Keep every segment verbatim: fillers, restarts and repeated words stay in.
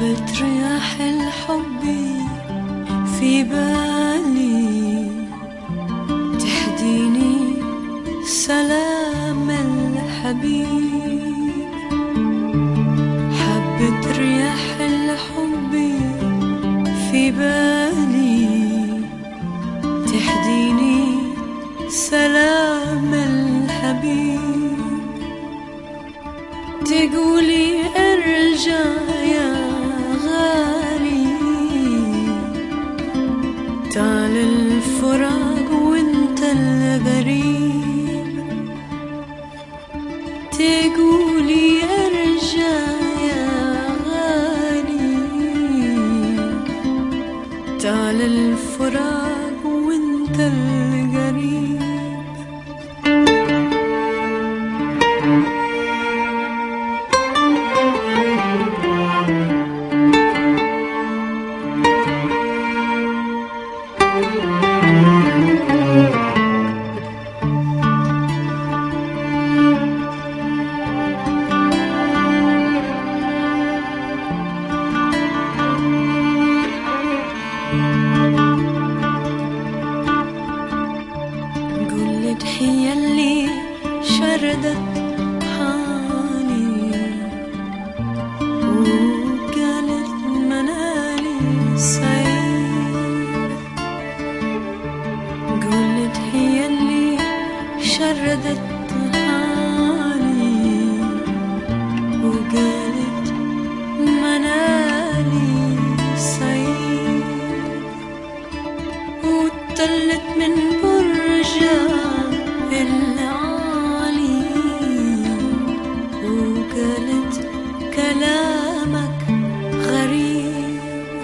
حبت رياح الحب في بالي تهديني سلام الحبيب. حبت رياح الحب في بالي تهديني سلام الحبيب. تقولي ارجع يا غالي، تعال الفراق وانت الغريب. تقولي ارجع يا غالي، تعال الفراق وانت الغريب. قلت هي اللي شردت حالي وقالت منالي سعيد. قلت هي اللي شردت حالي وقالت منالي سعيد. وطلت من برجها العالي وقالت كلامك غريب.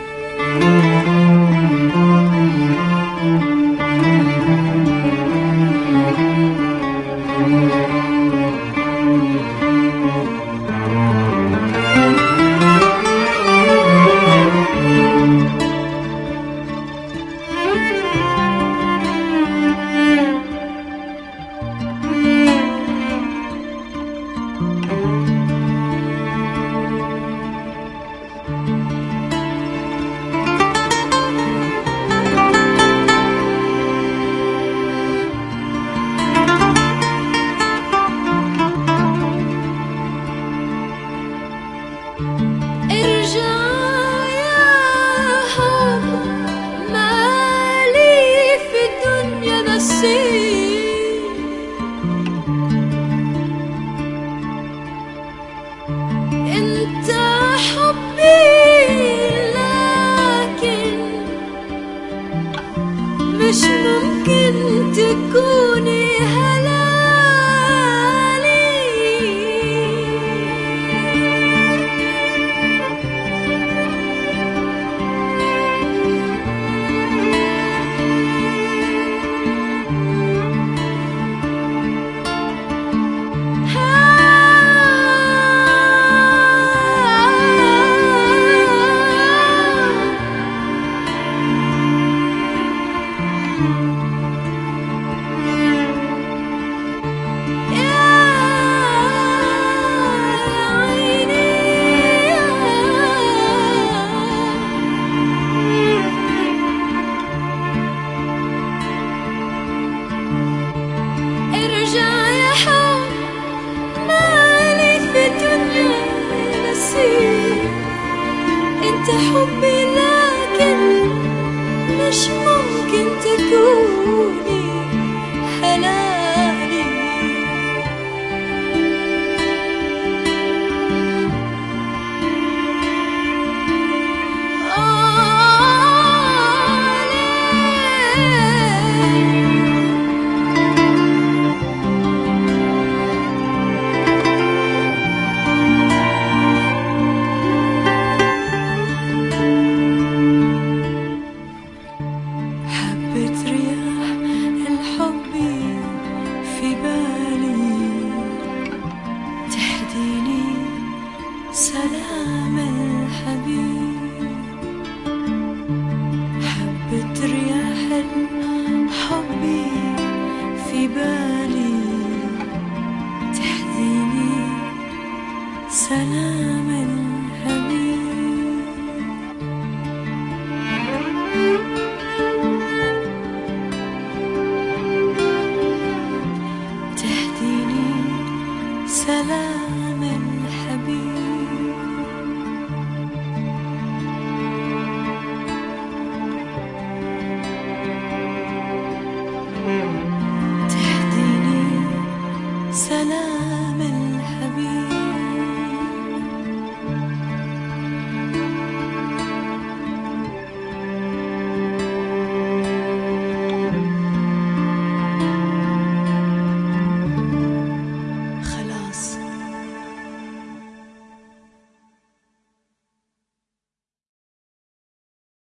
انت حبي لكن مش ممكن تكوني هلالي. انت حبي لكن مش ممكن تكوني حلالي. سلام الحبيب. حبت رياح الحب في بالي تهديني سلام الحبيب.